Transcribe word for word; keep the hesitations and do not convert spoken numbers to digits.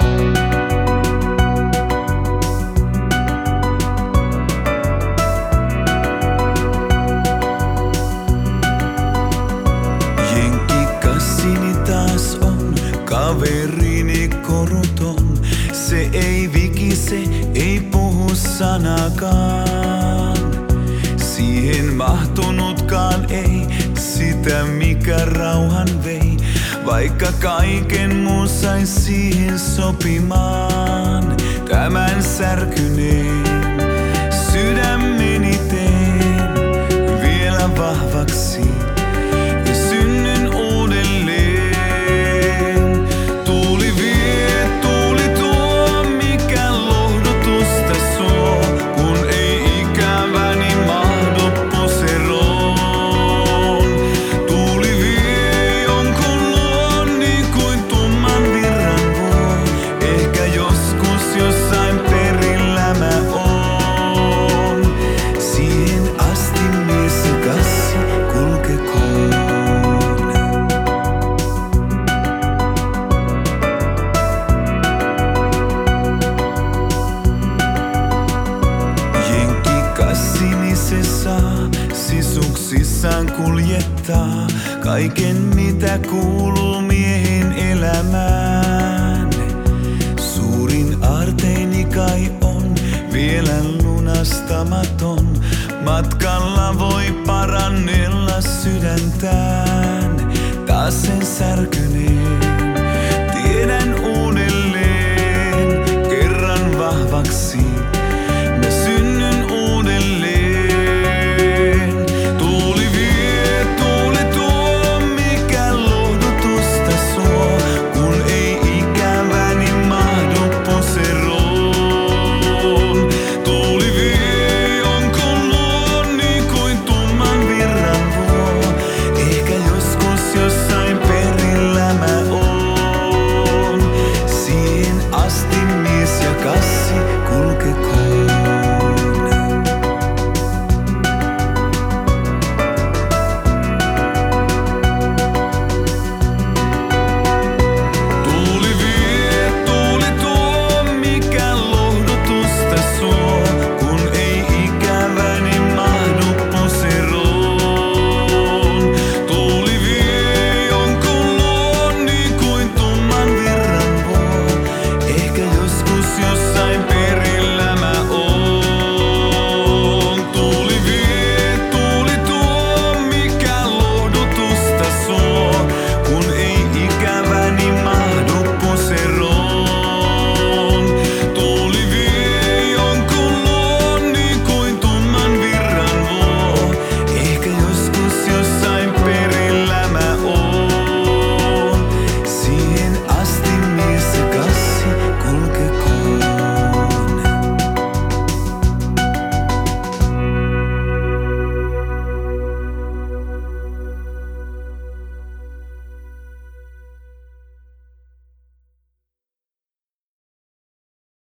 Jenkikassini taas on, kaverini koruton. Se ei vikise, ei puhu sanakaan. Siihen mahtunutkaan ei sitä, mikä rauhan vei. Vaikka kaiken muun sai siihen sopimaan. Tämän särkyneen sydämeni teen vielä vahvaksi ja synnyn uudelleen. Tuuli vie, tuuli tuo, mikä lohdutusta suo, kun ei ikäväni mahdu poseroon. Tuuli vie jonkun luon niin kuin tumman virran vuo. Ehkä joskus jossain perillä mä oon. Siihen asti mies ja kassi kulkekoon. Jenkikassini se saa sisuksissaan kuljettaa kaiken mitä kuuluu miehen elämään. Suurin aarteini kai on vielä lunastamaton. Matkalla voi parannella sydäntään taas sen särkyneen.